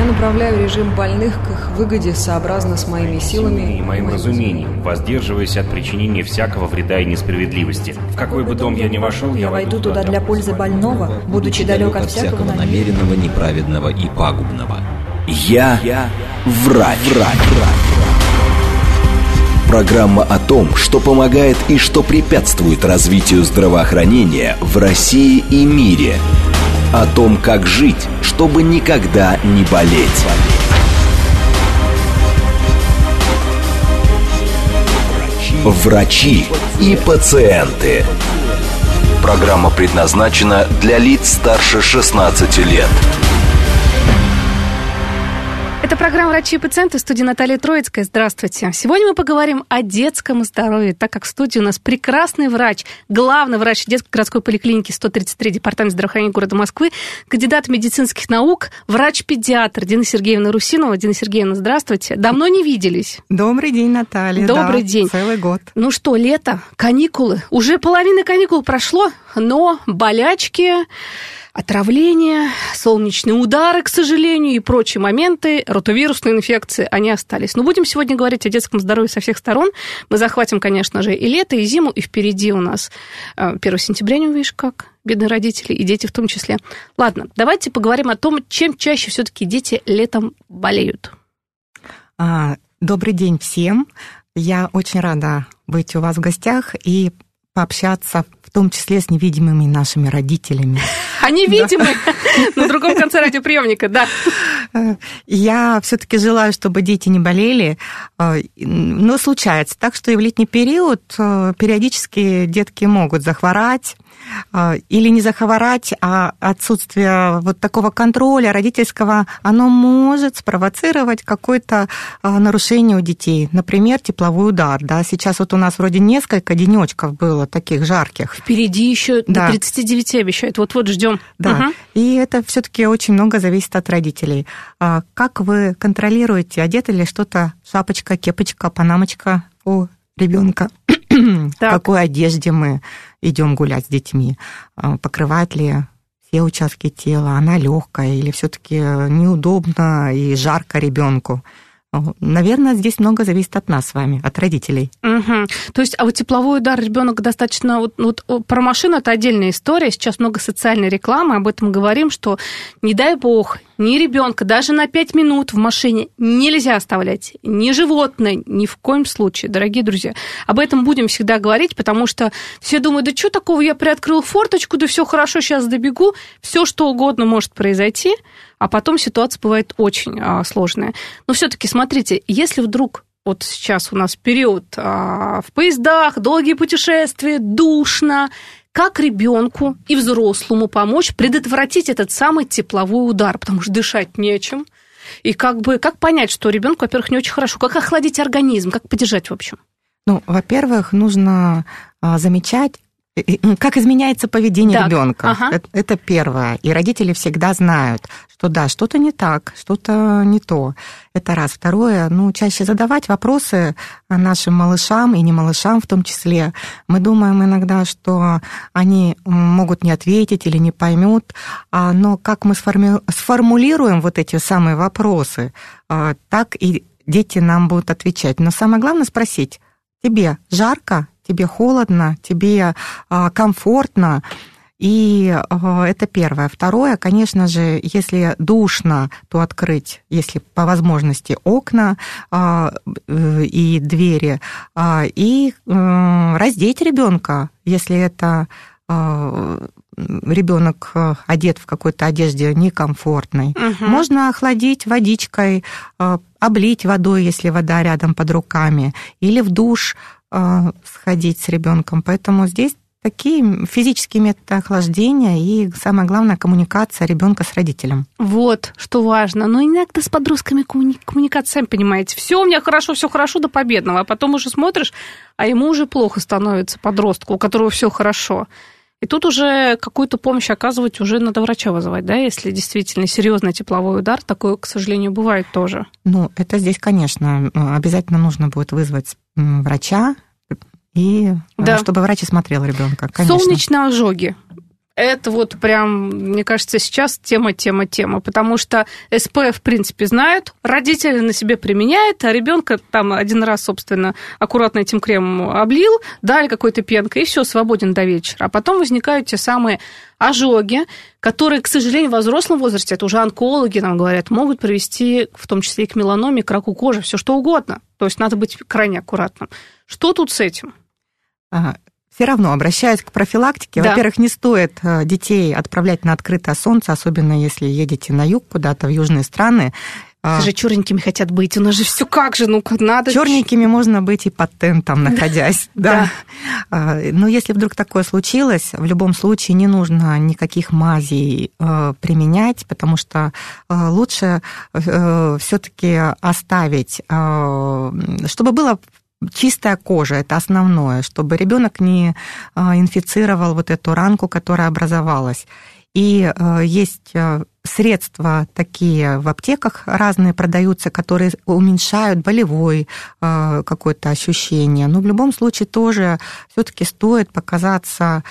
Я направляю режим больных к их выгоде сообразно с моими силами и моим разумением, воздерживаясь от причинения всякого вреда и несправедливости. В какой бы дом я ни вошел, я войду туда для пользы больного, будучи далек от всякого намеренного, неправедного и пагубного. Я врач. Программа о том, что помогает и что препятствует развитию здравоохранения в России и мире. О том, как жить, чтобы никогда не болеть. Врачи и пациенты. Программа предназначена для лиц старше 16 лет. Это программа «Врачи и пациенты», в студии Наталья Троицкая. Здравствуйте. Сегодня мы поговорим о детском здоровье, так как в студии у нас прекрасный врач, главный врач детской городской поликлиники 133, департамент здравоохранения города Москвы, кандидат медицинских наук, врач-педиатр Дина Сергеевна Русинова. Дина Сергеевна, здравствуйте. Давно не виделись. Добрый день, Наталья. Добрый день. Целый год. Ну что, лето, каникулы. Уже половина каникул прошло, но болячки, отравления, солнечные удары, к сожалению, и прочие моменты, ротовирусные инфекции, они остались. Но будем сегодня говорить о детском здоровье со всех сторон. Мы захватим, конечно же, и лето, и зиму, и впереди у нас 1 сентября, не увидишь как, бедные родители, и дети в том числе. Ладно, давайте поговорим о том, чем чаще все-таки дети летом болеют. Добрый день всем. Я очень рада быть у вас в гостях и пообщаться, в том числе с невидимыми нашими родителями. Они видимы на другом конце радиоприемника, да. Я все-таки желаю, чтобы дети не болели, но случается так, что и в летний период периодически детки могут захворать, или не захворать, а отсутствие вот такого контроля родительского, оно может спровоцировать какое-то нарушение у детей. Например, тепловой удар. Да? Сейчас вот у нас вроде несколько денечков было таких жарких. Впереди еще до 39 обещают. Вот-вот ждем. Да. Угу. И это все-таки очень много зависит от родителей. Как вы контролируете, одето ли что-то, шапочка, кепочка, панамочка у ребенка? В какой одежде мы идем гулять с детьми? Покрывает ли все участки тела? Она легкая или все-таки неудобно и жарко ребенку? Наверное, здесь много зависит от нас с вами, от родителей. Угу. То есть, а вот тепловой удар ребенок достаточно... Вот про машину это отдельная история. Сейчас много социальной рекламы, об этом говорим, что, не дай бог, ни ребенка даже на 5 минут в машине нельзя оставлять, ни животное, ни в коем случае, дорогие друзья. Об этом будем всегда говорить, потому что все думают, да что такого, я приоткрыл форточку, да все хорошо, сейчас добегу, все что угодно может произойти, а потом ситуация бывает очень сложная. Но все-таки смотрите, если вдруг вот сейчас у нас период в поездах, долгие путешествия, душно, как ребенку и взрослому помочь предотвратить этот самый тепловой удар, потому что дышать нечем. И как понять, что ребенку, во-первых, не очень хорошо, как охладить организм, как поддержать, в общем? Ну, во-первых, нужно замечать, как изменяется поведение ребенка. Ага. Это первое. И родители всегда знают, что да, что-то не так, что-то не то. Это раз. Второе, чаще задавать вопросы нашим малышам и не малышам в том числе. Мы думаем иногда, что они могут не ответить или не поймут, но как мы сформулируем вот эти самые вопросы, так и дети нам будут отвечать. Но самое главное спросить: тебе жарко? Тебе холодно, тебе комфортно, и это первое. Второе, конечно же, если душно, то открыть, если по возможности, окна и двери, и раздеть ребенка, если это ребенок одет в какой-то одежде некомфортной. Угу. Можно охладить водичкой, облить водой, если вода рядом под руками, или в душ сходить с ребенком. Поэтому здесь такие физические методы охлаждения и, самое главное, коммуникация ребенка с родителем. Вот, что важно. Но иногда с подростками коммуникация, сами понимаете, все у меня хорошо, все хорошо до победного, а потом уже смотришь, а ему уже плохо становится, подростку, у которого все хорошо. И тут уже какую-то помощь оказывать уже надо врача вызывать, да, если действительно серьезный тепловой удар, такое, к сожалению, бывает тоже. Это здесь, конечно, обязательно нужно будет вызвать врача, и чтобы врач осмотрел ребенка. Солнечные ожоги. это вот прям, мне кажется, сейчас тема, потому что СПФ, в принципе, знают, родители на себе применяют, а ребенка там один раз, собственно, аккуратно этим кремом облил, дали какой-то пенкой, и все, свободен до вечера. А потом возникают те самые ожоги, которые, к сожалению, в взрослом возрасте, это уже онкологи нам говорят, могут привести, в том числе и к меланоме, к раку кожи, все что угодно. То есть надо быть крайне аккуратным. Что тут с этим? Все равно, обращаясь к профилактике, во-первых, не стоит детей отправлять на открытое солнце, особенно если едете на юг, куда-то в южные страны. Же черненькими хотят быть, у нас же все как же, ну надо. Черненькими можно быть и под тентом, находясь, да. Но если вдруг такое случилось, в любом случае не нужно никаких мазей применять, потому что лучше все-таки оставить, чтобы было чистая кожа, это основное, чтобы ребенок не инфицировал вот эту ранку, которая образовалась. И есть средства такие в аптеках разные продаются, которые уменьшают болевое какое-то ощущение. Но в любом случае тоже все-таки стоит показаться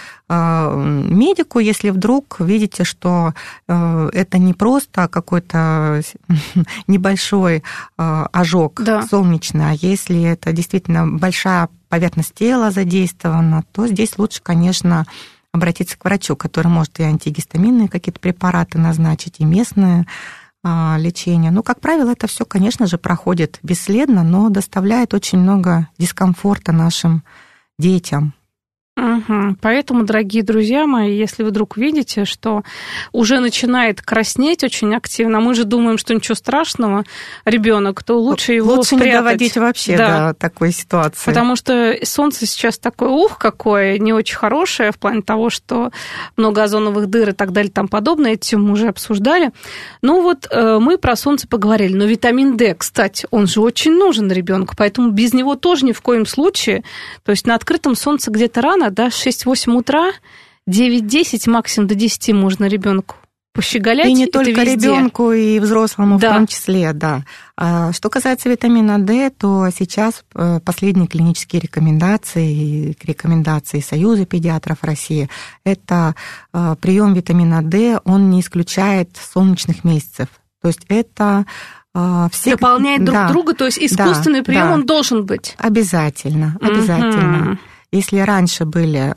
медику, если вдруг видите, что это не просто какой-то небольшой ожог солнечный, а если это действительно большая поверхность тела задействована, то здесь лучше, конечно, обратиться к врачу, который может и антигистаминные какие-то препараты назначить, и местное лечение. Ну, как правило, это все, конечно же, проходит бесследно, но доставляет очень много дискомфорта нашим детям. Угу. Поэтому, дорогие друзья мои, если вы вдруг видите, что уже начинает краснеть очень активно, мы же думаем, что ничего страшного, ребенок, то лучше его спрятать. Не доводить вообще до такой ситуации. Потому что солнце сейчас такое, какое, не очень хорошее, в плане того, что много озоновых дыр и так далее, и тому подобное, эту тему мы уже обсуждали. Ну вот мы про солнце поговорили, но витамин D, кстати, он же очень нужен ребенку, поэтому без него тоже ни в коем случае, то есть на открытом солнце где-то рано, да, 6-8 утра, 9-10, максимум до 10 можно ребенку пощеголять. И не только ребенку, и взрослому в том числе, да. Что касается витамина D, то сейчас последние клинические рекомендации Союза педиатров России, это прием витамина D, он не исключает солнечных месяцев. То есть это все дополняет друг друга, то есть искусственный прием он должен быть. Обязательно. Если раньше были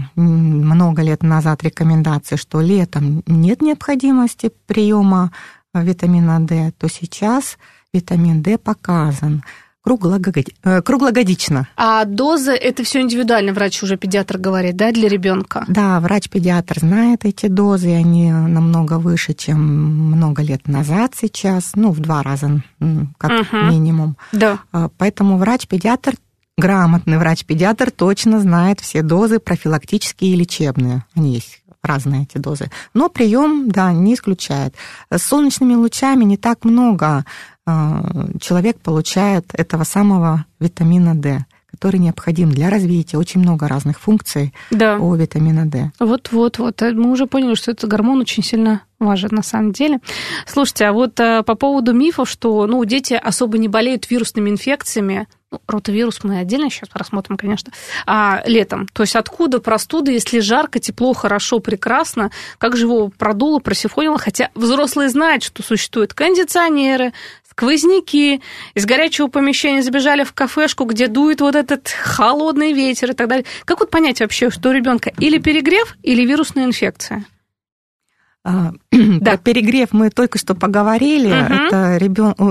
много лет назад рекомендации, что летом нет необходимости приема витамина D, то сейчас витамин D показан круглогодично. А доза, это все индивидуально, врач уже педиатр говорит, да, для ребенка? Да, врач-педиатр знает эти дозы, они намного выше, чем много лет назад сейчас, в 2 раза как минимум. Да. Поэтому врач-педиатр, грамотный врач-педиатр точно знает все дозы профилактические и лечебные. Они есть разные, эти дозы. Но прием, не исключает. С солнечными лучами не так много человек получает этого самого витамина D, который необходим для развития. Очень много разных функций у витамина D. Вот. Мы уже поняли, что этот гормон очень сильно важен на самом деле. Слушайте, а вот по поводу мифов, что дети особо не болеют вирусными инфекциями, ротавирус мы отдельно сейчас рассмотрим, конечно, летом. То есть откуда простуда, если жарко, тепло, хорошо, прекрасно, как же его продуло, просифонило, хотя взрослые знают, что существуют кондиционеры, сквозняки, из горячего помещения забежали в кафешку, где дует вот этот холодный ветер и так далее. Как вот понять вообще, что у ребенка или перегрев, или вирусная инфекция? Про перегрев мы только что поговорили. Это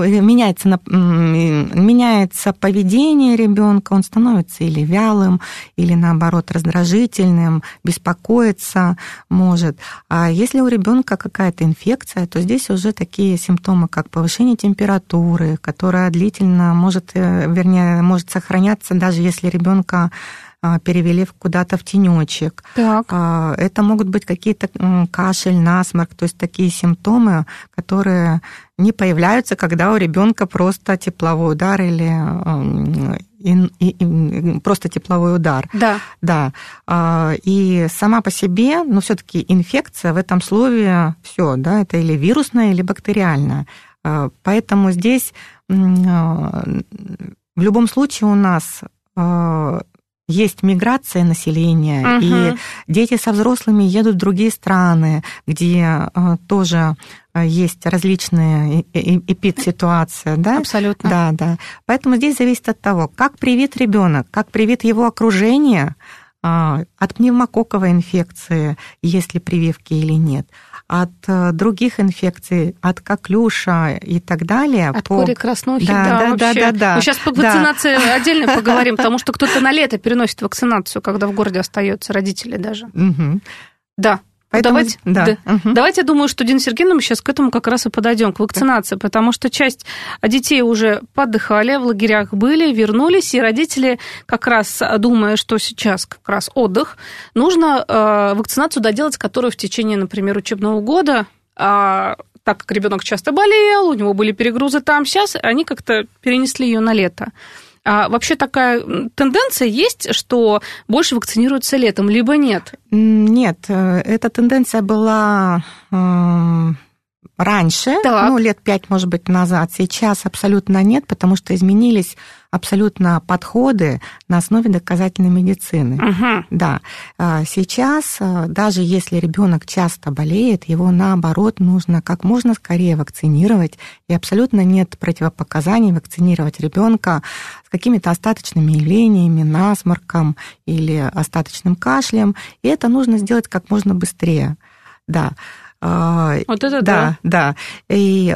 меняется поведение ребенка, он становится или вялым, или наоборот раздражительным, беспокоиться может. А если у ребенка какая-то инфекция, то здесь уже такие симптомы, как повышение температуры, которая длительно может сохраняться, даже если ребенка перевели куда-то в тенечек. Это могут быть какие-то кашель, насморк, то есть такие симптомы, которые не появляются, когда у ребенка просто тепловой удар или просто тепловой удар. Да. И сама по себе, но все-таки инфекция в этом слове все, это или вирусная, или бактериальная. Поэтому здесь в любом случае у нас есть миграция населения, и дети со взрослыми едут в другие страны, где тоже есть различные эпидситуации, да? Абсолютно. Да. Поэтому здесь зависит от того, как привит ребенок, как привит его окружение от пневмококковой инфекции, есть ли прививки или нет, от других инфекций, от коклюша и так далее. От кори краснухи, да. Мы сейчас по вакцинации отдельно поговорим, потому что кто-то на лето переносит вакцинацию, когда в городе остаются родители даже. Да. Поэтому, Давайте, я думаю, что, Дина Сергеевна, мы сейчас к этому как раз и подойдем, к вакцинации, потому что часть детей уже подыхали, в лагерях были, вернулись, и родители, как раз думая, что сейчас как раз отдых, нужно вакцинацию доделать, которую в течение, например, учебного года, так как ребенок часто болел, у него были перегрузы там, сейчас они как-то перенесли ее на лето. А вообще такая тенденция есть, что больше вакцинируются летом, либо нет? Нет, эта тенденция была раньше, лет 5, может быть, назад. Сейчас абсолютно нет, потому что изменились абсолютно подходы на основе доказательной медицины. Да. Сейчас, даже если ребенок часто болеет, его, наоборот, нужно как можно скорее вакцинировать, и абсолютно нет противопоказаний вакцинировать ребенка с какими-то остаточными явлениями, насморком или остаточным кашлем, и это нужно сделать как можно быстрее. Да. Вот это да. И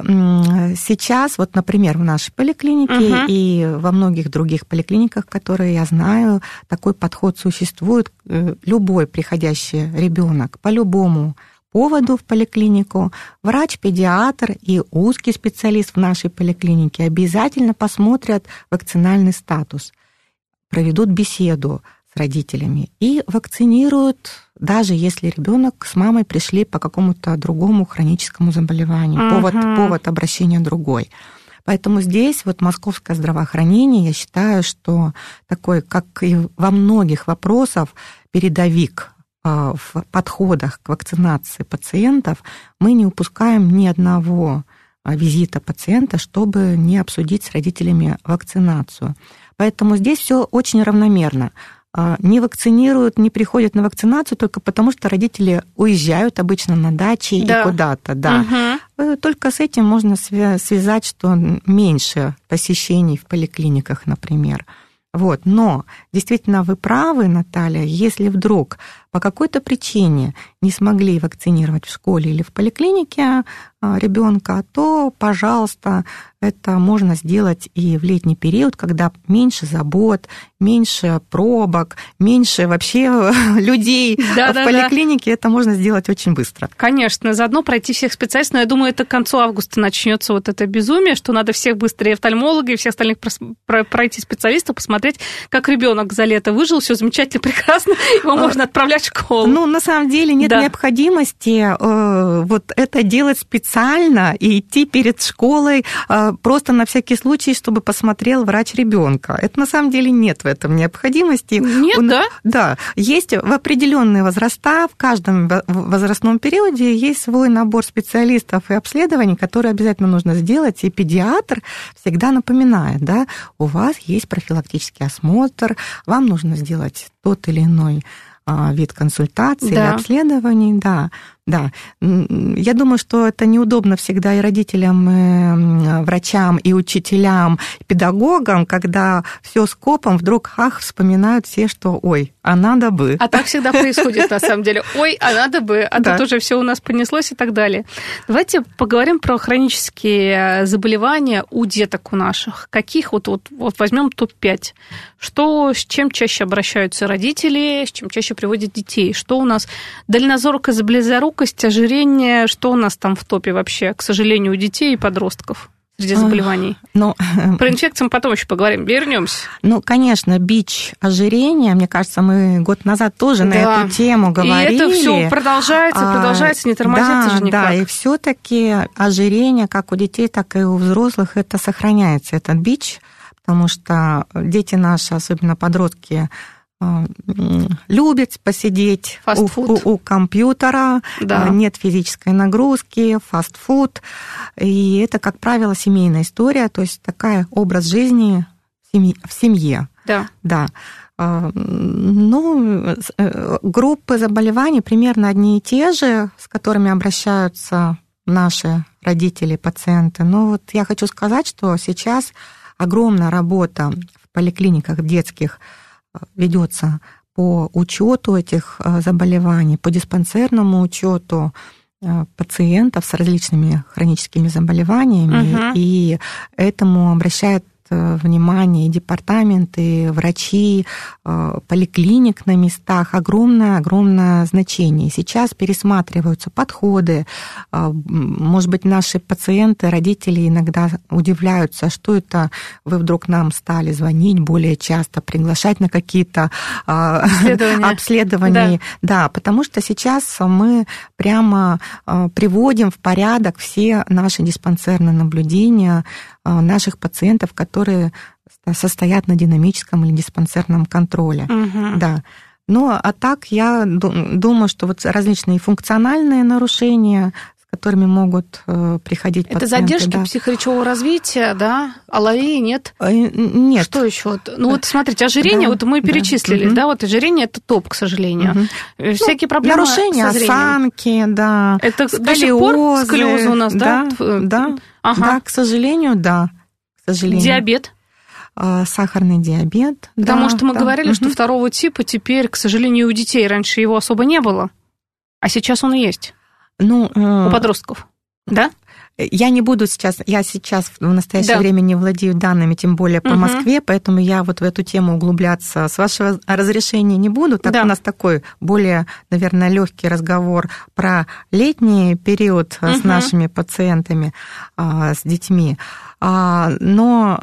сейчас, вот, например, в нашей поликлинике и во многих других поликлиниках, которые я знаю, такой подход существует. Любой приходящий ребенок по любому поводу в поликлинику, врач-педиатр и узкий специалист в нашей поликлинике обязательно посмотрят вакцинальный статус, проведут беседу с родителями и вакцинируют, даже если ребенок с мамой пришли по какому-то другому хроническому заболеванию, повод обращения другой. Поэтому здесь вот московское здравоохранение, я считаю, что такой, как и во многих вопросах, передовик в подходах к вакцинации пациентов, мы не упускаем ни одного визита пациента, чтобы не обсудить с родителями вакцинацию. Поэтому здесь все очень равномерно. Не вакцинируют, не приходят на вакцинацию только потому, что родители уезжают обычно на дачи и куда-то. Да. Только с этим можно связать, что меньше посещений в поликлиниках, например. Вот. Но действительно вы правы, Наталья, если вдруг по какой-то причине не смогли вакцинировать в школе или в поликлинике ребенка, то, пожалуйста, это можно сделать и в летний период, когда меньше забот, меньше пробок, меньше вообще людей в поликлинике. Это можно сделать очень быстро. Конечно, заодно пройти всех специалистов. Но я думаю, это к концу августа начнется вот это безумие, что надо всех быстрее офтальмолога и всех остальных пройти специалистов, посмотреть, как ребенок за лето выжил, все замечательно, прекрасно, его можно отправлять в школу. Ну, на самом деле нет необходимости вот это делать специально и идти перед школой просто на всякий случай, чтобы посмотрел врач ребенка. Это на самом деле нет в этом необходимости. Нет, да? Да. Есть в определенные возраста, в каждом возрастном периоде есть свой набор специалистов и обследований, которые обязательно нужно сделать, и педиатр всегда напоминает, да, у вас есть профилактический осмотр, вам нужно сделать тот или иной вид консультаций или обследований, да. Я думаю, что это неудобно всегда и родителям, и врачам, и учителям, и педагогам, когда все скопом вдруг вспоминают все, что ой, а надо бы. А так всегда происходит на самом деле. Ой, а надо бы, а тут уже все у нас понеслось и так далее. Давайте поговорим про хронические заболевания у деток у наших. Каких вот возьмем топ-5. С чем чаще обращаются родители, с чем чаще приводят детей? Что у нас? Дальнозоркость, близорукость, ожирение, что у нас там в топе вообще, к сожалению, у детей и подростков среди заболеваний? Про инфекции мы потом еще поговорим, вернемся. Конечно, бич ожирения, мне кажется, мы год назад тоже на эту тему говорили. И это все продолжается, не тормозится же никак. Да, и все-таки ожирение, как у детей, так и у взрослых, это сохраняется, этот бич, потому что дети наши, особенно подростки, любят посидеть у компьютера, нет физической нагрузки, фастфуд. И это, как правило, семейная история, то есть такой образ жизни в семье. Да. Группы заболеваний примерно одни и те же, с которыми обращаются наши родители, пациенты. Но вот я хочу сказать, что сейчас огромная работа в поликлиниках детских ведется по учету этих заболеваний, по диспансерному учету пациентов с различными хроническими заболеваниями, и этому обращают внимание и департаменты, и врачи, поликлиник на местах. Огромное значение. Сейчас пересматриваются подходы. Может быть, наши пациенты, родители иногда удивляются, что это вы вдруг нам стали звонить более часто, приглашать на какие-то обследования. Да, потому что сейчас мы прямо приводим в порядок все наши диспансерные наблюдения наших пациентов, которые состоят на динамическом или диспансерном контроле. Да. Ну, а так я думаю, что вот различные функциональные нарушения, с которыми могут приходить пациенты. Это задержки психоречевого развития, да? Аларии нет? Нет. Что еще? Ну, вот смотрите, ожирение, вот мы перечислили, да, вот ожирение – это топ, к сожалению. Всякие проблемы нарушения со зрением. Осанки, да. Это до сих пор сколиозы у нас, да? Да, к сожалению, да. К сожалению. Диабет? Сахарный диабет. Потому что мы говорили, что второго типа теперь, к сожалению, у детей раньше его особо не было, а сейчас он и есть. У подростков, да? Я сейчас в настоящее время не владею данными, тем более по Москве, поэтому я вот в эту тему углубляться с вашего разрешения не буду. Так у нас такой более, наверное, легкий разговор про летний период с нашими пациентами, с детьми. Но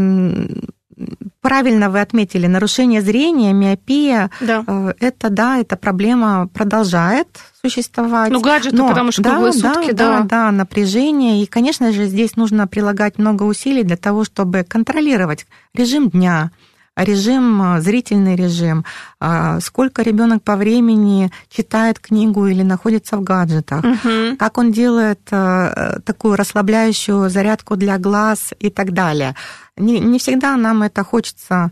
правильно вы отметили, нарушение зрения, миопия, эта проблема продолжает существовать. Гаджеты, потому что круглые сутки, да, напряжение. И, конечно же, здесь нужно прилагать много усилий для того, чтобы контролировать режим дня, зрительный режим, сколько ребенок по времени читает книгу или находится в гаджетах, как он делает такую расслабляющую зарядку для глаз и так далее. Не всегда нам это хочется,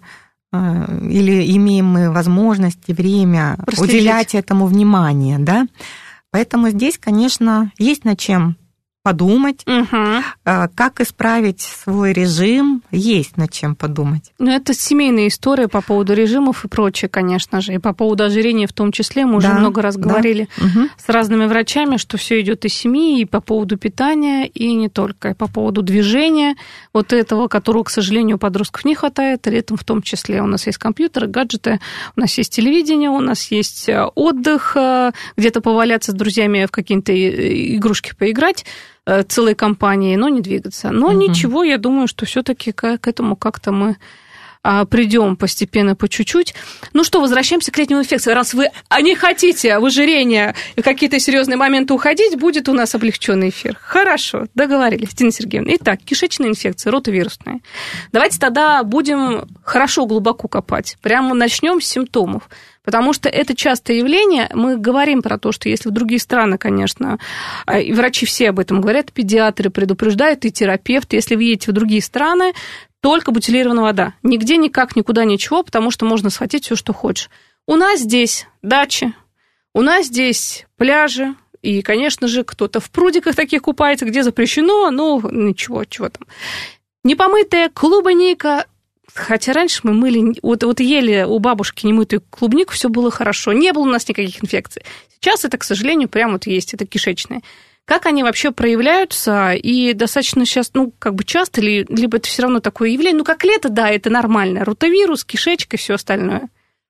или имеем мы возможность и время уделять этому внимание, да? Поэтому здесь, конечно, есть над чем подумать, как исправить свой режим, есть над чем подумать. Ну, это семейная история по поводу режимов и прочее, конечно же, и по поводу ожирения в том числе. Мы уже много раз говорили с разными врачами, что все идет из семьи, и по поводу питания, и не только, и по поводу движения, вот этого, которого, к сожалению, у подростков не хватает, летом в том числе. У нас есть компьютеры, гаджеты, у нас есть телевидение, у нас есть отдых, где-то поваляться с друзьями в какие-то игрушки поиграть, целой компании, но не двигаться. Но ничего, я думаю, что все-таки к этому как-то мы придем постепенно, по чуть-чуть. Ну что, возвращаемся к летним инфекциям. Раз вы не хотите в ожирение и какие-то серьезные моменты уходить, будет у нас облегченный эфир. Хорошо, договорились, Дина Сергеевна. Итак, кишечные инфекции, ротовирусные. Давайте тогда будем хорошо глубоко копать. Прямо начнем с симптомов. Потому что это частое явление. Мы говорим про то, что если в другие страны, конечно, и врачи все об этом говорят, педиатры предупреждают, и терапевты, если вы едете в другие страны, только бутилированная вода. Нигде, никак, никуда, ничего, потому что можно схватить все, что хочешь. У нас здесь дачи, у нас здесь пляжи, и, конечно же, кто-то в прудиках таких купается, где запрещено, ну, ничего, чего там. Непомытая клубника. Хотя раньше мы мыли, вот ели у бабушки немытую клубнику, все было хорошо, не было у нас никаких инфекций. Сейчас это, к сожалению, прямо вот есть, это кишечные. Как они вообще проявляются, и достаточно сейчас, часто, либо это все равно такое явление, как лето, да, это нормально, ротавирус, кишечка и все остальное.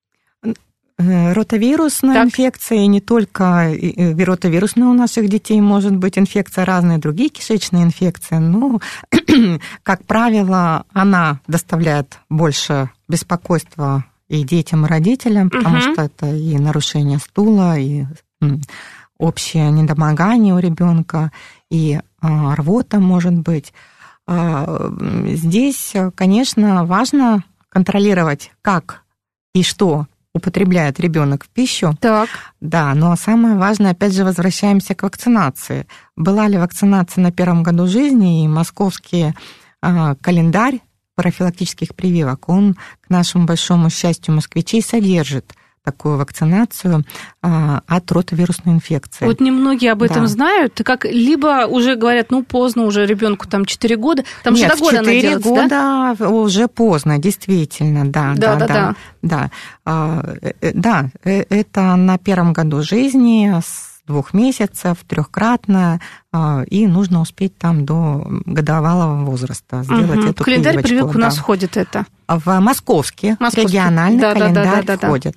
Ротавирусная инфекция, и не только ротавирусная у наших детей может быть инфекция, разные другие кишечные инфекции, но, как правило, она доставляет больше беспокойства и детям, и родителям, потому что это и нарушение стула, и общее недомогание у ребенка, и рвота может быть. Здесь, конечно, важно контролировать, как и что употребляет ребенок в пищу. Так. Да, но самое важное, опять же, возвращаемся к вакцинации. Была ли вакцинация на первом году жизни, и московский календарь профилактических прививок, он, к нашему большому счастью, москвичей содержит такую вакцинацию от ротавирусной инфекции. Вот немногие об этом знают, как либо уже говорят, поздно, уже ребенку там 4 года, там нет, же до года она делается, 4 года уже поздно, действительно, да. Да, это на первом году жизни, с 2 месяцев, 3-кратно, и нужно успеть там до годовалого возраста сделать эту календарь прививочку. прививок у нас входит это? В московский региональный календарь входит.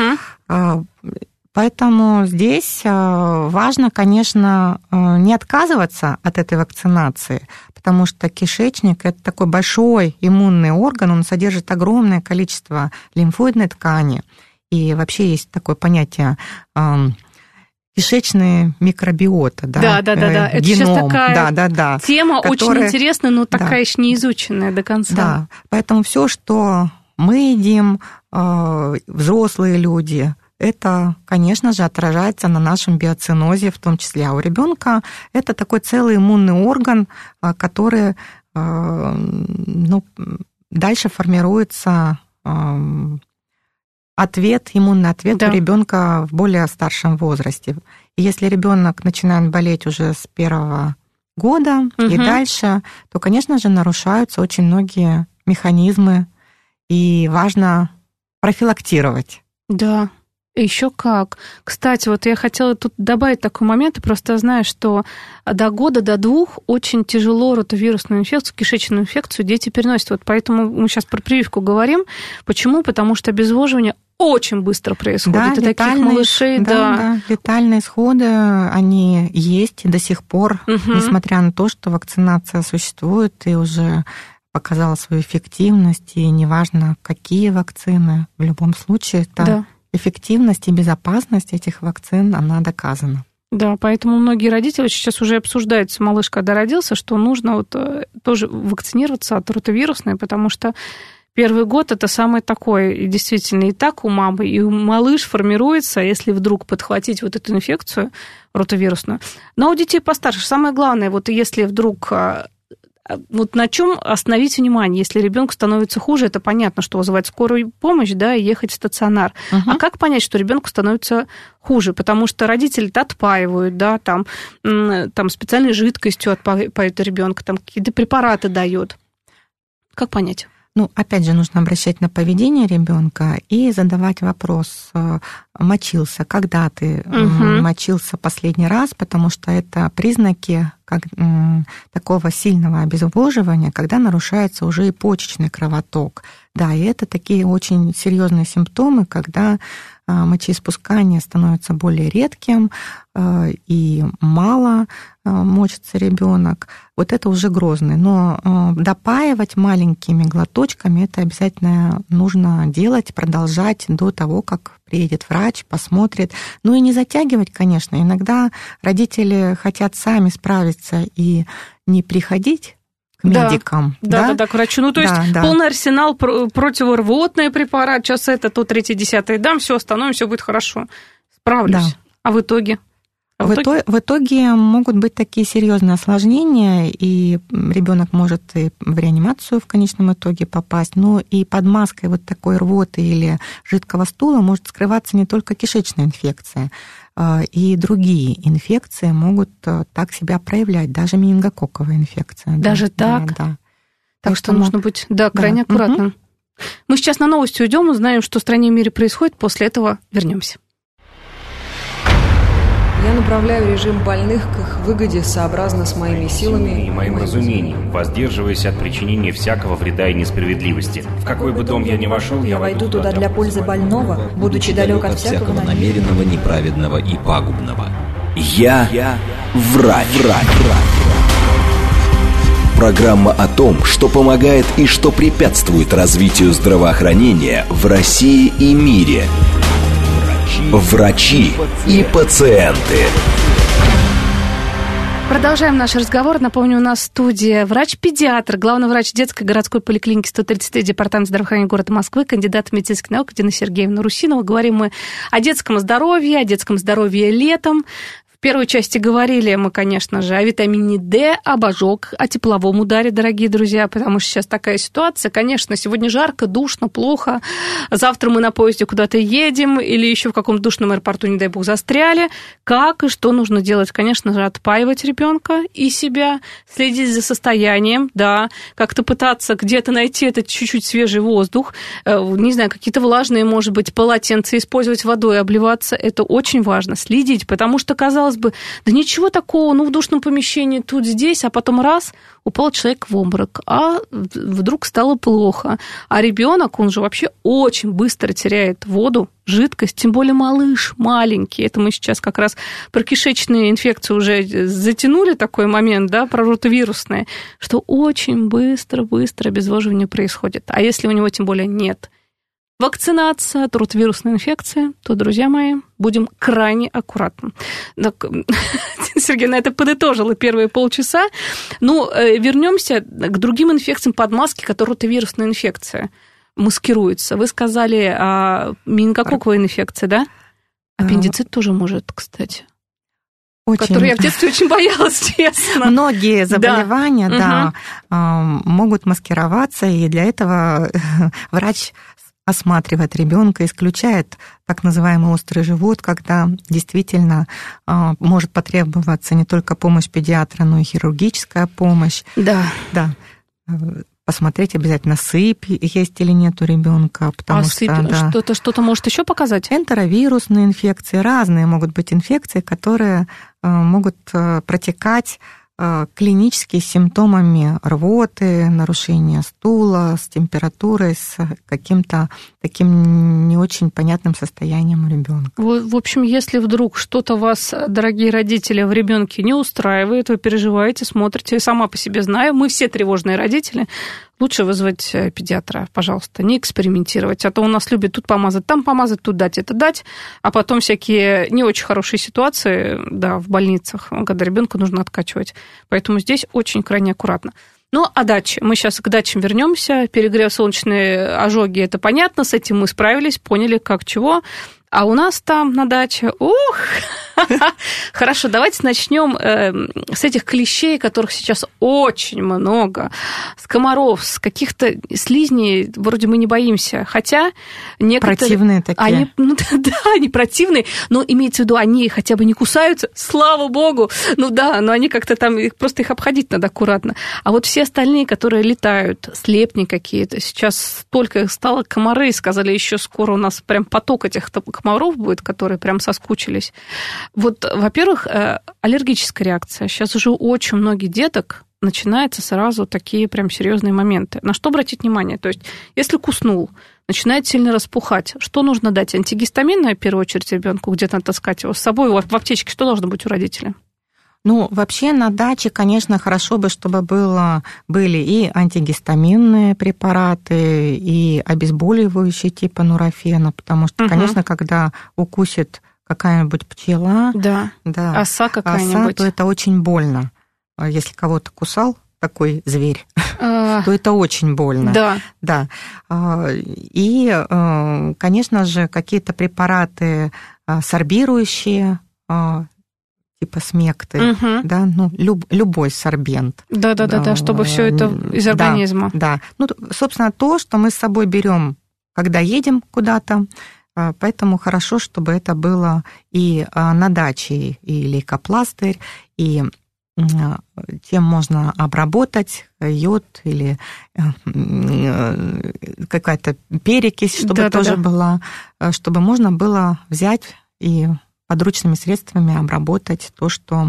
Поэтому здесь важно, конечно, не отказываться от этой вакцинации, потому что кишечник – это такой большой иммунный орган, он содержит огромное количество лимфоидной ткани. И вообще есть такое понятие кишечная микробиота, да, это геном, сейчас такая тема очень интересная, но такая еще не изученная до конца. Да, поэтому все, что мы едим, взрослые люди, это, конечно же, отражается на нашем биоцинозе в том числе. А у ребенка это такой целый иммунный орган, который дальше формируется иммунный ответ у ребенка в более старшем возрасте. И если ребенок начинает болеть уже с 1 года и дальше, то, конечно же, нарушаются очень многие механизмы, и важно профилактировать. Да. Еще как. Кстати, вот я хотела тут добавить такой момент, я просто знаю, что до года, до 2 очень тяжело ротавирусную инфекцию, кишечную инфекцию дети переносят. Вот поэтому мы сейчас про прививку говорим. Почему? Потому что обезвоживание очень быстро происходит. Да, и таких малышей, летальные исходы, они есть до сих пор, несмотря на то, что вакцинация существует и уже показала свою эффективность, и неважно, какие вакцины, в любом случае это эффективность и безопасность этих вакцин, она доказана. Да, поэтому многие родители сейчас уже обсуждают, малыш, когда родился, что нужно тоже вакцинироваться от ротавирусной, потому что 1 год это самый такой, и действительно, и так у мамы, и малыш формируется, если вдруг подхватить вот эту инфекцию ротавирусную. Но у детей постарше самое главное, если вдруг на чем остановить внимание? Если ребенку становится хуже, это понятно, что вызывать скорую помощь, и ехать в стационар. А как понять, что ребенку становится хуже? Потому что родители-то отпаивают, там специальной жидкостью отпаивают ребенка, там какие-то препараты дают. Как понять? Опять же, нужно обращать на поведение ребенка и задавать вопрос, мочился, когда ты мочился последний раз, потому что это признаки такого сильного обезвоживания, когда нарушается уже и почечный кровоток. Да, и это такие очень серьезные симптомы, когда мочеиспускание становится более редким и мало мочится ребенок. Вот это уже грозный. Но допаивать маленькими глоточками это обязательно нужно делать, продолжать до того, как приедет врач, посмотрит. И не затягивать, конечно. Иногда родители хотят сами справиться и не приходить к медикам. Да, к врачу. То есть полный арсенал, противорвотный препарат, сейчас это, то 3-10 дам, все, остановим, все будет хорошо. Справлюсь. Да. А в итоге? В итоге могут быть такие серьезные осложнения, и ребенок может и в реанимацию в конечном итоге попасть, но и под маской вот такой рвоты или жидкого стула может скрываться не только кишечная инфекция, и другие инфекции могут так себя проявлять, даже менингококковая инфекция. Даже так? Да. Так что нужно быть, крайне аккуратным. Мы сейчас на новости уйдем, узнаем, что в стране и мире происходит, после этого вернемся. Я направляю режим больных к их выгоде сообразно с моими силами и моим разумением, воздерживаясь от причинения всякого вреда и несправедливости. В какой бы дом я ни вошел, я войду туда для пользы больного, будучи далек от всякого намеренного, неправедного и пагубного. Я врач. Программа о том, что помогает и что препятствует развитию здравоохранения в России и мире. Врачи и пациенты. Продолжаем наш разговор. Напомню, у нас в студии врач-педиатр, главный врач детской городской поликлиники 133 Департамента здравоохранения города Москвы, кандидат медицинских наук Дина Сергеевна Русинова. Говорим мы о детском здоровье летом. В первой части говорили мы, конечно же, о витамине D, об ожог, о тепловом ударе, дорогие друзья, потому что сейчас такая ситуация. Конечно, сегодня жарко, душно, плохо. Завтра мы на поезде куда-то едем или еще в каком-то душном аэропорту, не дай бог, застряли. Как и что нужно делать? Конечно же, отпаивать ребенка и себя, следить за состоянием, да, как-то пытаться где-то найти этот чуть-чуть свежий воздух, не знаю, какие-то влажные, может быть, полотенца использовать, водой обливаться. Это очень важно, следить, потому что, казалось бы, да ничего такого, в душном помещении, тут, здесь, а потом раз, упал человек в обморок, а вдруг стало плохо. А ребенок, он же вообще очень быстро теряет воду, жидкость, тем более малыш маленький. Это мы сейчас как раз про кишечные инфекции уже затянули такой момент, да, про ротовирусные, что очень быстро обезвоживание происходит. А если у него тем более нет вакцинация от ротовирусной инфекции, то, друзья мои, будем крайне аккуратны. Сергей на это подытожила первые полчаса. Ну, вернемся к другим инфекциям под маски, которые ротовирусная инфекция маскируется. Вы сказали о менингококковой инфекции, да? Аппендицит тоже может, кстати. Которую я в детстве очень боялась, честно. Многие заболевания, да, могут маскироваться, и для этого врач осматривает ребенка, исключает так называемый острый живот, когда действительно может потребоваться не только помощь педиатра, но и хирургическая помощь. Да. Да. Посмотреть обязательно, сыпь есть или нет у ребенка, потому сыпь, что да, что-то может еще показать? Энтеровирусные инфекции, разные могут быть инфекции, которые могут протекать клинически с симптомами рвоты, нарушения стула, с температурой, с каким-то таким не очень понятным состоянием у ребенка. В общем, если вдруг что-то вас, дорогие родители, в ребенке не устраивает, вы переживаете, смотрите, сама по себе знаю, мы все тревожные родители, лучше вызвать педиатра, пожалуйста, не экспериментировать. А то у нас любят тут помазать, там помазать, тут дать, это дать, а потом всякие не очень хорошие ситуации, да, в больницах, когда ребенку нужно откачивать. Поэтому здесь очень крайне аккуратно. Ну, а дачи? Мы сейчас к дачам вернемся. Перегрев, солнечные ожоги, это понятно, с этим мы справились, поняли, как чего. А у нас там на даче, Хорошо, давайте начнем с этих клещей, которых сейчас очень много, с комаров, с каких-то слизней, вроде мы не боимся, хотя некоторые... Противные такие. Они, они противные, но имеется в виду, они хотя бы не кусаются, слава богу, но они как-то там, просто их обходить надо аккуратно. А вот все остальные, которые летают, слепни какие-то, сейчас столько их стало, комары, сказали, еще скоро у нас прям поток этих комаров будет, которые прям соскучились. Вот, во-первых, аллергическая реакция. Сейчас уже у очень многих деток начинаются сразу такие прям серьезные моменты. На что обратить внимание? То есть, если куснул, начинает сильно распухать, что нужно дать? Антигистаминное, в первую очередь, ребенку где-то таскать его с собой? В аптечке что должно быть у родителя? Ну, вообще на даче, конечно, хорошо бы, чтобы были и антигистаминные препараты, и обезболивающие типа нурофена, потому что, конечно, когда укусит какая-нибудь пчела, оса какая-нибудь, то это очень больно. Если кого-то кусал такой зверь, то это очень больно. Да. И, конечно же, какие-то препараты сорбирующие, типа смекты, да, любой сорбент. Да, чтобы все это из организма. Да. Ну, собственно, то, что мы с собой берем, когда едем куда-то, поэтому хорошо, чтобы это было и на даче, и лейкопластырь, и тем можно обработать йод или какая-то перекись, чтобы тоже была, чтобы можно было взять и подручными средствами обработать то, что...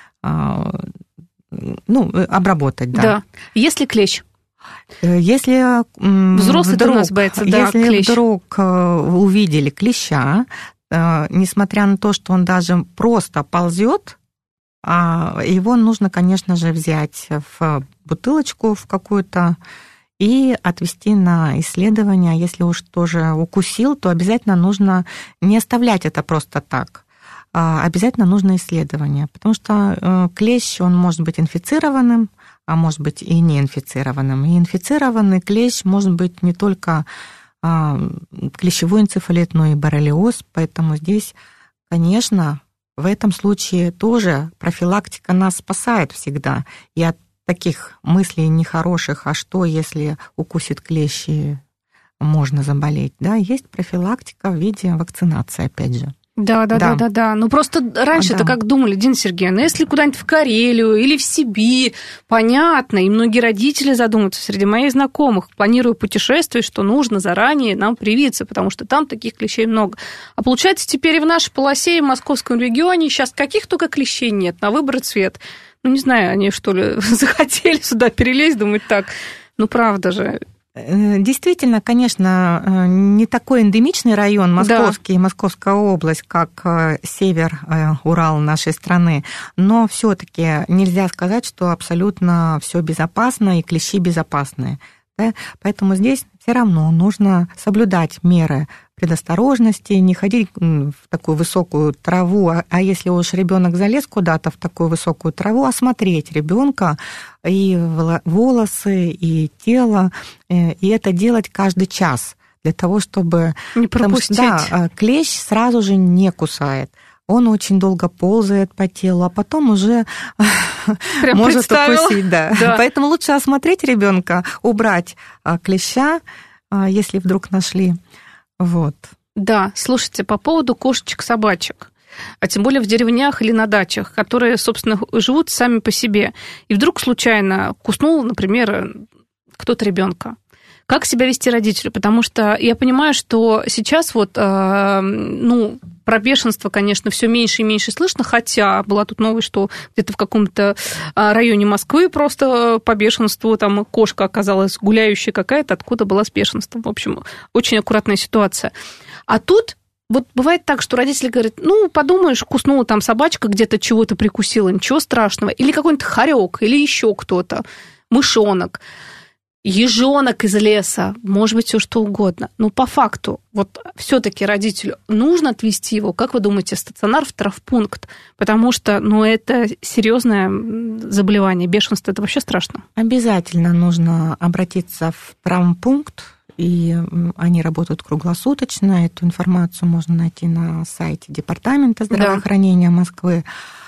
обработать, да. Да. Если клещ? Если взрослый у нас боится, если клещ. Вдруг увидели клеща, несмотря на то, что он даже просто ползет, его нужно, конечно же, взять в бутылочку в какую-то и отвезти на исследование. Если уж тоже укусил, то обязательно нужно не оставлять это просто так. Обязательно нужно исследование, потому что клещ, он может быть инфицированным, а может быть и неинфицированным. И инфицированный клещ может быть не только клещевой энцефалит, но и боррелиоз, поэтому здесь, конечно, в этом случае тоже профилактика нас спасает всегда. И от таких мыслей нехороших, а что, если укусит клещ и можно заболеть, да, есть профилактика в виде вакцинации, опять же. Да. Ну, просто раньше-то как думали, Дина Сергеевна, если куда-нибудь в Карелию или в Сибирь, понятно, и многие родители задумываются, среди моих знакомых, планируя путешествие, что нужно заранее нам привиться, потому что там таких клещей много. А получается, теперь и в нашей полосе, и в московском регионе сейчас каких только клещей нет, на выбор цвет. Ну, не знаю, они, что ли, захотели сюда перелезть, думать так. Ну, правда же. Действительно, конечно, не такой эндемичный район московский и Московская область, как север, Урал нашей страны, но все-таки нельзя сказать, что абсолютно все безопасно и клещи безопасные. Да? Поэтому здесь все равно нужно соблюдать меры предосторожности, не ходить в такую высокую траву, а если уж ребенок залез куда-то в такую высокую траву, осмотреть ребенка и волосы, и тело, и это делать каждый час для того, чтобы... Не пропустить. Потому что, клещ сразу же не кусает. Он очень долго ползает по телу, а потом уже прям может укусить. Да. Поэтому лучше осмотреть ребенка, убрать клеща, если вдруг нашли. Вот. Да, слушайте, по поводу кошечек-собачек, а тем более в деревнях или на дачах, которые, собственно, живут сами по себе, и вдруг случайно куснул, например, кто-то ребенка. Как себя вести родителю? Потому что я понимаю, что сейчас вот, про бешенство, конечно, все меньше и меньше слышно, хотя была тут новость, что где-то в каком-то районе Москвы просто по бешенству там кошка оказалась гуляющая какая-то, откуда была с бешенством. В общем, очень аккуратная ситуация. А тут вот бывает так, что родители говорят, подумаешь, куснула там собачка, где-то чего-то прикусила, ничего страшного. Или какой-нибудь хорек, или еще кто-то, мышонок. Ежонок из леса, может быть, все что угодно. Но по факту, вот все-таки родителю нужно отвезти его, как вы думаете, в стационар, в травмпункт? Потому что, это серьезное заболевание, бешенство, это вообще страшно. Обязательно нужно обратиться в травмпункт, и они работают круглосуточно. Эту информацию можно найти на сайте Департамента здравоохранения Москвы.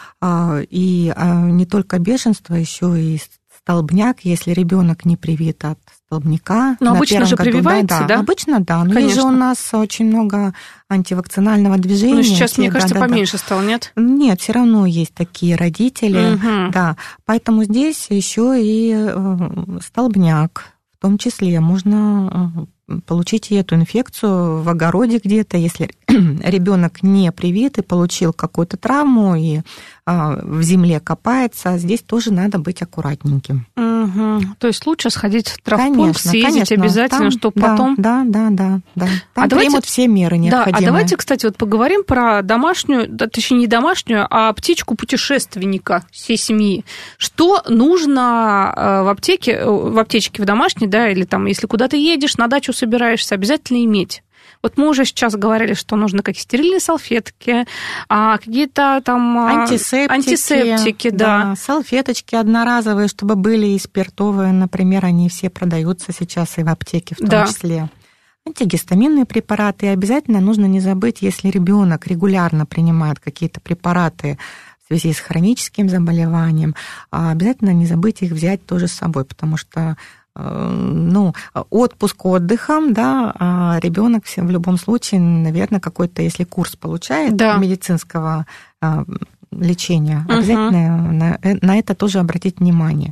И не только бешенство, еще и столбняк, если ребенок не привит от столбняка. Но обычно же прививается, да? Обычно, да. Но есть же у нас очень много антивакцинального движения. Ну, сейчас, мне кажется, поменьше стало, нет? Нет, все равно есть такие родители. Да. Поэтому здесь еще и столбняк. В том числе можно получить и эту инфекцию в огороде где-то, если ребенок не привит и получил какую-то травму и в земле копается, здесь тоже надо быть аккуратненьким. То есть лучше сходить в травмпункт, съездить обязательно, чтобы потом... Да. Там примут все меры необходимые. Да, а давайте, кстати, вот поговорим про домашнюю, точнее, не домашнюю, а птичку-путешественника всей семьи. Что нужно в аптечке, в домашней, да, или там, если куда-то едешь, на дачу собираешься, обязательно иметь? Вот мы уже сейчас говорили, что нужно какие-то стерильные салфетки, какие-то там антисептики, да. Салфеточки одноразовые, чтобы были и спиртовые, например, они все продаются сейчас и в аптеке в том числе. Антигистаминные препараты. И обязательно нужно не забыть, если ребенок регулярно принимает какие-то препараты в связи с хроническим заболеванием, обязательно не забыть их взять тоже с собой, потому что отпуск отдыхом, да, а ребенок в любом случае, наверное, какой-то, если курс получает медицинского лечения, обязательно на это тоже обратить внимание.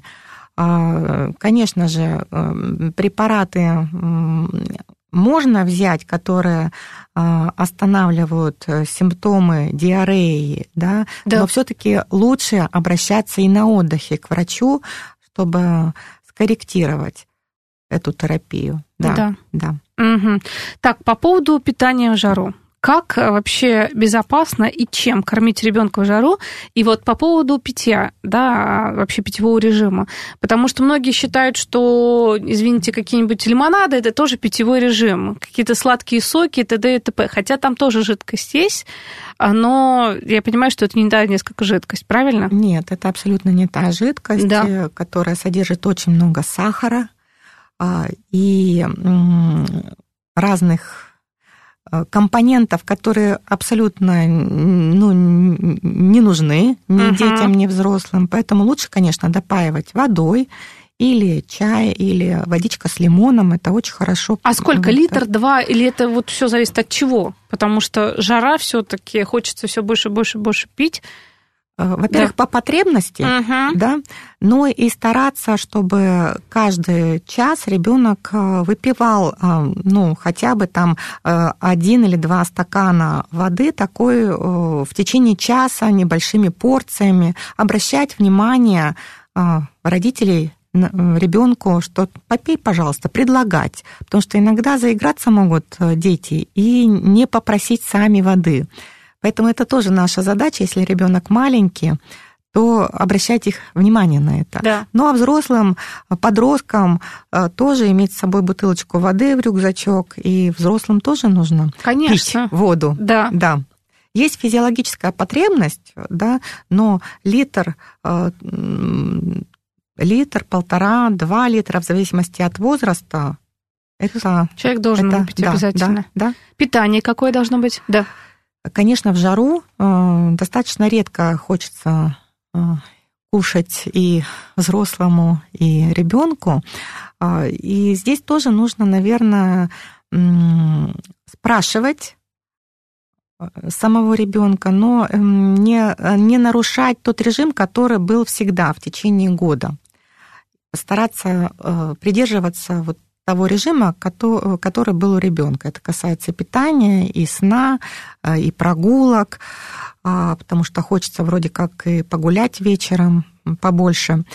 Конечно же, препараты можно взять, которые останавливают симптомы диареи, да. Но все-таки лучше обращаться и на отдыхе к врачу, чтобы корректировать эту терапию. Да. Угу. Так, по поводу питания в жару. Как вообще безопасно и чем кормить ребенка в жару? И вот по поводу питья, да, вообще питьевого режима. Потому что многие считают, что, извините, какие-нибудь лимонады – это тоже питьевой режим. Какие-то сладкие соки, т.д. и т.п. Хотя там тоже жидкость есть, но я понимаю, что это не та несколько жидкость, правильно? Нет, это абсолютно не та жидкость, которая содержит очень много сахара и разных компонентов, которые абсолютно не нужны ни детям, ни взрослым. Поэтому лучше, конечно, допаивать водой или чай, или водичка с лимоном. Это очень хорошо. А сколько? Литр, 2? Или это вот все зависит от чего? Потому что жара все-таки, хочется все больше, больше, больше пить. Во-первых, по потребности, да, но и стараться, чтобы каждый час ребенок выпивал, хотя бы там 1 или 2 стакана воды, такой в течение часа небольшими порциями, обращать внимание родителей ребенку, что попей, пожалуйста, предлагать, потому что иногда заиграться могут дети и не попросить сами воды. Поэтому это тоже наша задача, если ребенок маленький, то обращать их внимание на это. Да. Ну а взрослым, подросткам тоже иметь с собой бутылочку воды в рюкзачок, и взрослым тоже нужно пить воду. Да. Да. Есть физиологическая потребность, да, но литр, 1,5, 2 литра, в зависимости от возраста, это... Человек должен выпить обязательно. Да. Питание какое должно быть? Да. Конечно, в жару достаточно редко хочется кушать и взрослому, и ребенку. И здесь тоже нужно, наверное, спрашивать самого ребенка, но не нарушать тот режим, который был всегда в течение года. Стараться придерживаться вот того режима, который был у ребенка. Это касается питания, и сна, и прогулок, потому что хочется вроде как и погулять вечером побольше.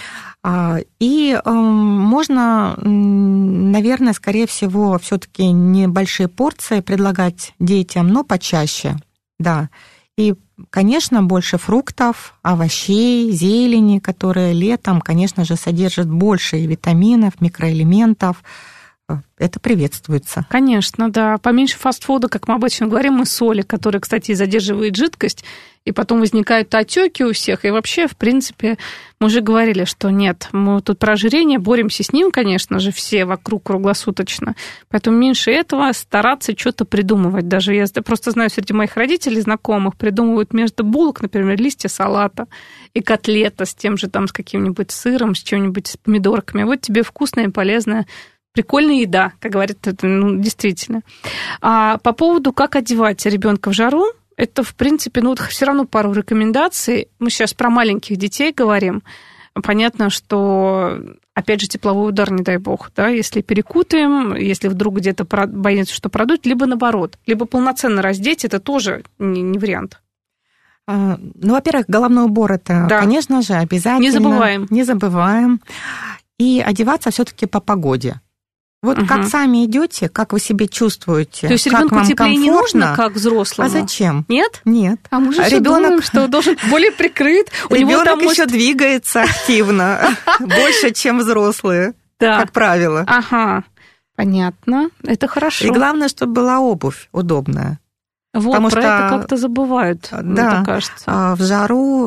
И можно, наверное, скорее всего, все-таки небольшие порции предлагать детям, но почаще, да. И, конечно, больше фруктов, овощей, зелени, которые летом, конечно же, содержат больше и витаминов, микроэлементов. Это приветствуется. Конечно, да. Поменьше фастфуда, как мы обычно говорим, и соли, которая, кстати, задерживает жидкость, и потом возникают отеки у всех. И вообще, в принципе, мы уже говорили, что нет, мы тут про ожирение боремся с ним, конечно же, все вокруг круглосуточно. Поэтому меньше этого стараться что-то придумывать. Даже я просто знаю, среди моих родителей, знакомых, придумывают между булок, например, листья салата и котлета с тем же там, с каким-нибудь сыром, с чем-нибудь, с помидорками. Вот тебе вкусная и полезная, прикольная еда, как говорят, это, действительно. А по поводу, как одевать ребенка в жару, это, в принципе, все равно пару рекомендаций. Мы сейчас про маленьких детей говорим. Понятно, что, опять же, тепловой удар, не дай бог, да, если перекутаем, если вдруг где-то боится, что продуть, либо наоборот, либо полноценно раздеть, это тоже не вариант. Во-первых, головной убор это, да, конечно же, обязательно. Не забываем. И одеваться все-таки по погоде. Вот как сами идете, как вы себя чувствуете, то есть как ребенку вам теплее комфортно, не нужно, как взрослому? А зачем? Нет? Нет. А мы же думаем, что должен более прикрыт. Ребенок еще двигается активно, больше, чем взрослые, как правило. Ага, понятно, это хорошо. И главное, чтобы была обувь удобная. Вот, потому про это как-то забывают, да, мне кажется. В жару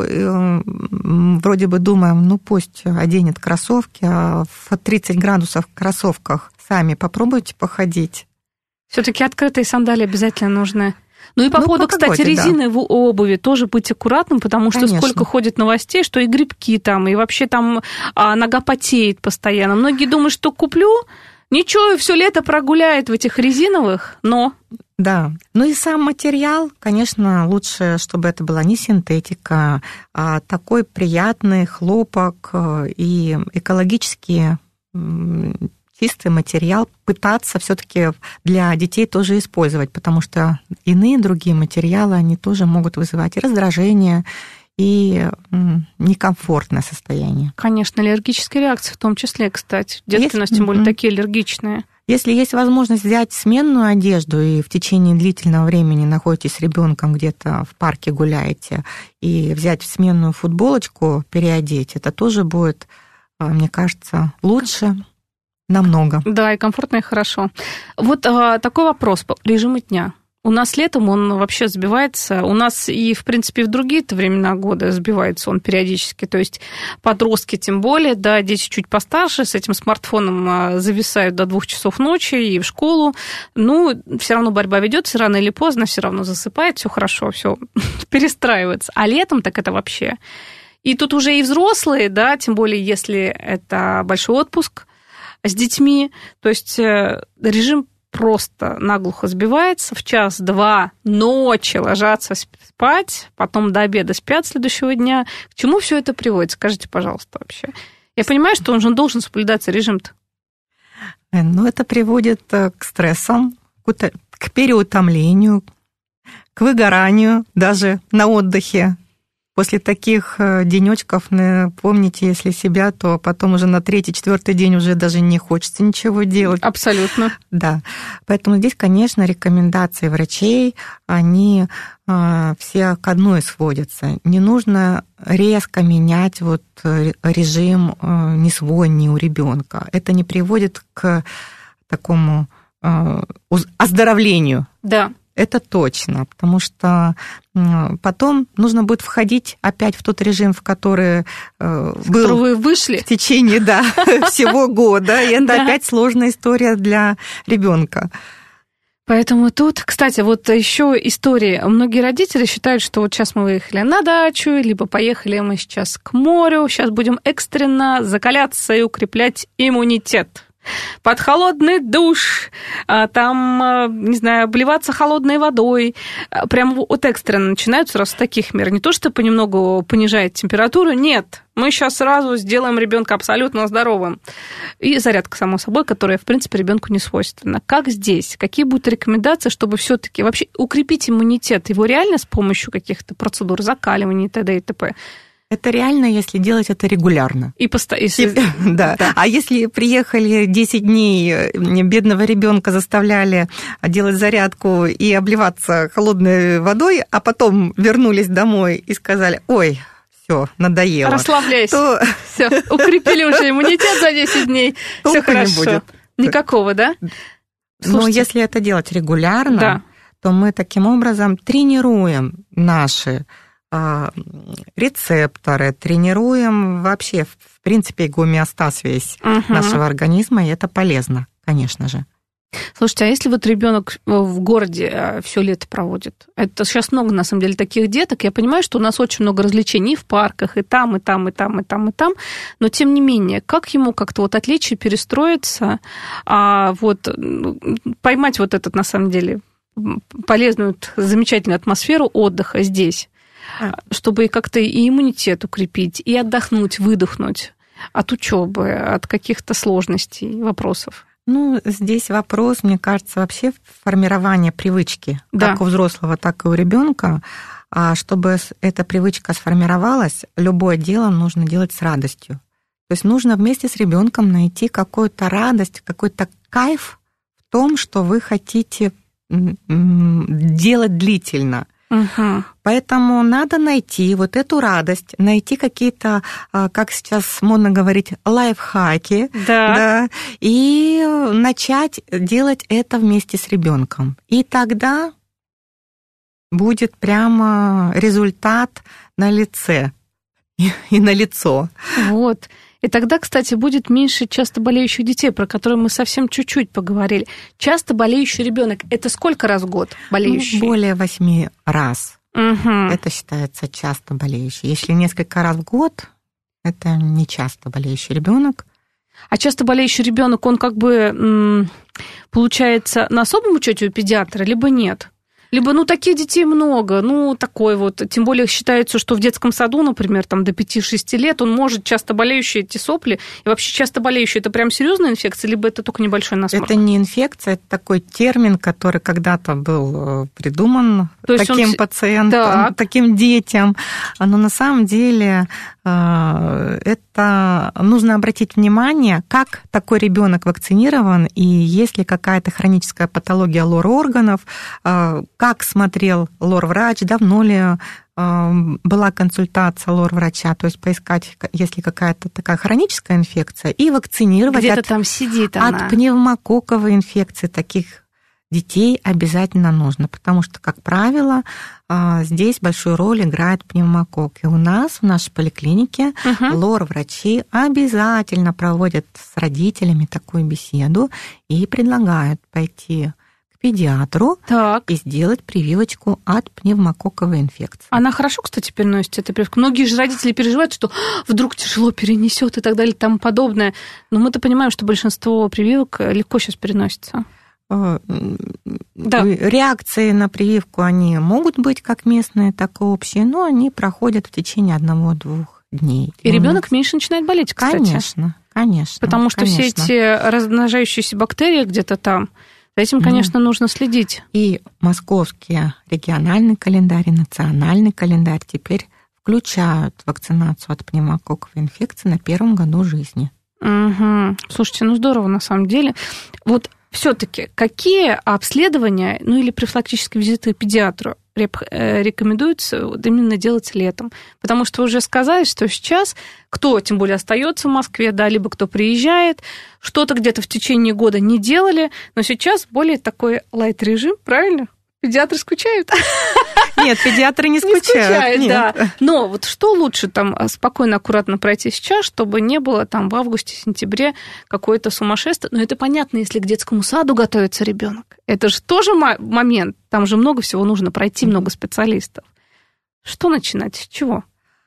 вроде бы думаем, пусть оденет кроссовки, а в 30 градусов в кроссовках сами попробуйте походить. Все-таки открытые сандалии обязательно нужны. Ну и по поводу, кстати, резиновой обуви тоже быть аккуратным, потому что сколько ходит новостей, что и грибки там, и вообще там нога потеет постоянно. Многие думают, что куплю, ничего, все лето прогуляет в этих резиновых, но... Да, и сам материал, конечно, лучше, чтобы это была не синтетика, а такой приятный хлопок и экологически чистый материал пытаться все-таки для детей тоже использовать, потому что иные другие материалы, они тоже могут вызывать и раздражение, и некомфортное состояние. Конечно, аллергические реакции в том числе, кстати. Детки у нас тем более такие аллергичные. Если есть возможность взять сменную одежду и в течение длительного времени находитесь с ребенком где-то в парке гуляете, и взять сменную футболочку, переодеть, это тоже будет, мне кажется, лучше намного. Да, и комфортно, и хорошо. Вот такой вопрос по режиму дня. У нас летом он вообще сбивается. У нас и, в принципе, в другие-то времена года сбивается он периодически. То есть подростки тем более, да, дети чуть постарше, с этим смартфоном зависают до 2 часов ночи и в школу. Ну, все равно борьба ведется, рано или поздно все равно засыпает, все хорошо, все перестраивается. А летом так это вообще. И тут уже и взрослые, да, тем более, если это большой отпуск с детьми, то есть режим просто наглухо сбивается, в 1-2 ночи ложатся спать, потом до обеда спят следующего дня. К чему все это приводит? Скажите, пожалуйста, вообще. Я понимаю, что он же должен соблюдаться режим-то. Ну, это приводит к стрессам, к переутомлению, к выгоранию даже на отдыхе. После таких денечков, помните, если себя, то потом уже на 3-4 день уже даже не хочется ничего делать. Абсолютно. Да. Поэтому здесь, конечно, рекомендации врачей, они все к одной сводятся. Не нужно резко менять вот режим ни свой, ни у ребенка. Это не приводит к такому оздоровлению. Да. Это точно, потому что потом нужно будет входить опять в тот режим, в который был вы вышли в течение всего года, и это опять сложная история для ребенка. Поэтому тут, кстати, вот еще истории. Многие родители считают, что вот сейчас мы выехали на дачу, либо поехали мы сейчас к морю, сейчас будем экстренно закаляться и укреплять иммунитет. Под холодный душ, там, не знаю, обливаться холодной водой. Прям вот экстренно начинают сразу с таких мер. Не то, что понемногу понижает температуру, нет. Мы сейчас сразу сделаем ребенка абсолютно здоровым. И зарядка, само собой, которая, в принципе, ребенку не свойственна. Как здесь? Какие будут рекомендации, чтобы все-таки вообще укрепить иммунитет? Его реально с помощью каких-то процедур закаливания и т.д. и т.п.? Это реально, если делать это регулярно. Да. А если приехали 10 дней, бедного ребенка заставляли делать зарядку и обливаться холодной водой, а потом вернулись домой и сказали: ой, все, надоело. Расслабляйся. Все, укрепили уже иммунитет за 10 дней. Все хорошо. Не будет. Никакого, да? Но если это делать регулярно, то мы таким образом тренируем наши рецепторы, тренируем вообще, в принципе, гомеостаз весь нашего организма, и это полезно, конечно же. Слушайте, а если вот ребенок в городе все лето проводит? Это сейчас много, на самом деле, таких деток. Я понимаю, что у нас очень много развлечений в парках, и там, и там, и там, и там, и там. Но, тем не менее, как ему как-то вот отвлечь и перестроиться, вот, поймать вот этот, на самом деле, полезную, замечательную атмосферу отдыха здесь? Чтобы как-то и иммунитет укрепить, и отдохнуть, выдохнуть от учебы, от каких-то сложностей, вопросов. Ну, здесь вопрос, мне кажется, вообще формирования привычки, как у взрослого, так и у ребенка. А чтобы эта привычка сформировалась, любое дело нужно делать с радостью. То есть нужно вместе с ребенком найти какую-то радость, какой-то кайф в том, что вы хотите делать длительно. Поэтому надо найти вот эту радость, найти какие-то, как сейчас модно говорить, лайфхаки, и начать делать это вместе с ребенком. И тогда будет прямо результат на лице и на лицо. Вот. И тогда, кстати, будет меньше часто болеющих детей, про которые мы совсем чуть-чуть поговорили. Часто болеющий ребенок — это сколько раз в год болеющий? Более 8 раз. Это считается часто болеющий. Если несколько раз в год, это не часто болеющий ребенок. А часто болеющий ребенок, он как бы получается на особом учете у педиатра, либо нет? Либо, таких детей много, такой вот. Тем более считается, что в детском саду, например, там до 5-6 лет он может часто болеющий эти сопли. И вообще часто болеющий — это прям серьезная инфекция, либо это только небольшой насморк? Это не инфекция, это такой термин, который когда-то был придуман таким пациентам, таким детям. Но на самом деле это нужно обратить внимание, как такой ребенок вакцинирован, и есть ли какая-то хроническая патология лор-органов, как смотрел лор-врач, давно ли была консультация лор-врача, то есть поискать, есть ли какая-то такая хроническая инфекция, и вакцинировать где-то там сидит она. От пневмококковой инфекции таких детей обязательно нужно, потому что, как правило, здесь большую роль играет пневмококк. И у нас, в нашей поликлинике, лор-врачи обязательно проводят с родителями такую беседу и предлагают пойти к педиатру и сделать прививочку от пневмококковой инфекции. Она хорошо, кстати, переносит эту прививку. Многие же родители переживают, что вдруг тяжело перенесет и так далее и тому подобное. Но мы-то понимаем, что большинство прививок легко сейчас переносится. Реакции на прививку, они могут быть как местные, так и общие, но они проходят в течение 1-2 дней. И ребенок меньше начинает болеть, кстати. Конечно. Потому что все эти размножающиеся бактерии где-то там, за этим, конечно, нужно следить. И московский региональный календарь, и национальный календарь теперь включают вакцинацию от пневмококковой инфекции на 1-м году жизни. Слушайте, здорово на самом деле. Вот все-таки какие обследования, или профилактические визиты к педиатру рекомендуется именно делать летом? Потому что вы уже сказали, что сейчас кто, тем более, остается в Москве, либо кто приезжает, что-то где-то в течение года не делали, но сейчас более такой лайт-режим, правильно? Педиатры скучают? Нет, педиатры не скучают. Нет. Да. Но вот что лучше там спокойно, аккуратно пройти сейчас, чтобы не было там в августе-сентябре какое-то сумасшествие. Но это понятно, если к детскому саду готовится ребенок. Это же тоже момент. Там же много всего нужно пройти, много специалистов. Что начинать? С чего?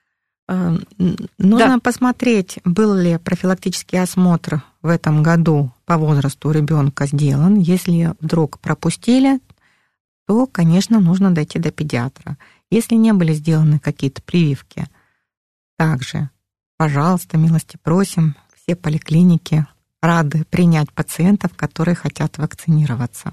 Нужно посмотреть, был ли профилактический осмотр в этом году по возрасту у ребенка сделан. Если вдруг пропустили, то, конечно, нужно дойти до педиатра. Если не были сделаны какие-то прививки, также, пожалуйста, милости просим, все поликлиники рады принять пациентов, которые хотят вакцинироваться.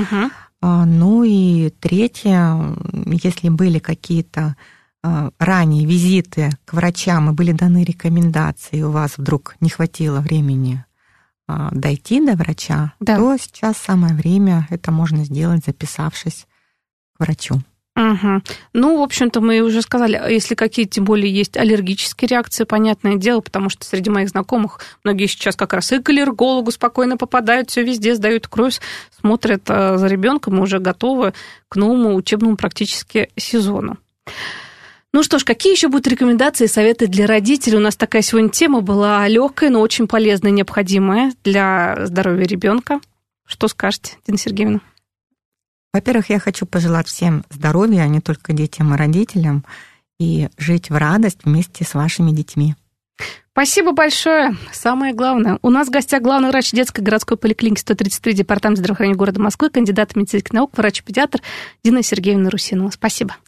И третье, если были какие-то ранние визиты к врачам и были даны рекомендации, и у вас вдруг не хватило времени дойти до врача, то сейчас самое время это можно сделать, записавшись к врачу. В общем-то, мы уже сказали, если какие-то, тем более, есть аллергические реакции, понятное дело, потому что среди моих знакомых многие сейчас как раз и к аллергологу спокойно попадают, все везде, сдают кровь, смотрят за ребенком и уже готовы к новому учебному практически сезону. Ну что ж, какие еще будут рекомендации и советы для родителей? У нас такая сегодня тема была легкая, но очень полезная, необходимая для здоровья ребенка. Что скажете, Дина Сергеевна? Во-первых, я хочу пожелать всем здоровья, а не только детям и родителям, и жить в радость вместе с вашими детьми. Спасибо большое. Самое главное. У нас в гостях главный врач детской городской поликлиники 133 Департамента здравоохранения города Москвы, кандидат медицинских наук, врач-педиатр Дина Сергеевна Русинова. Спасибо.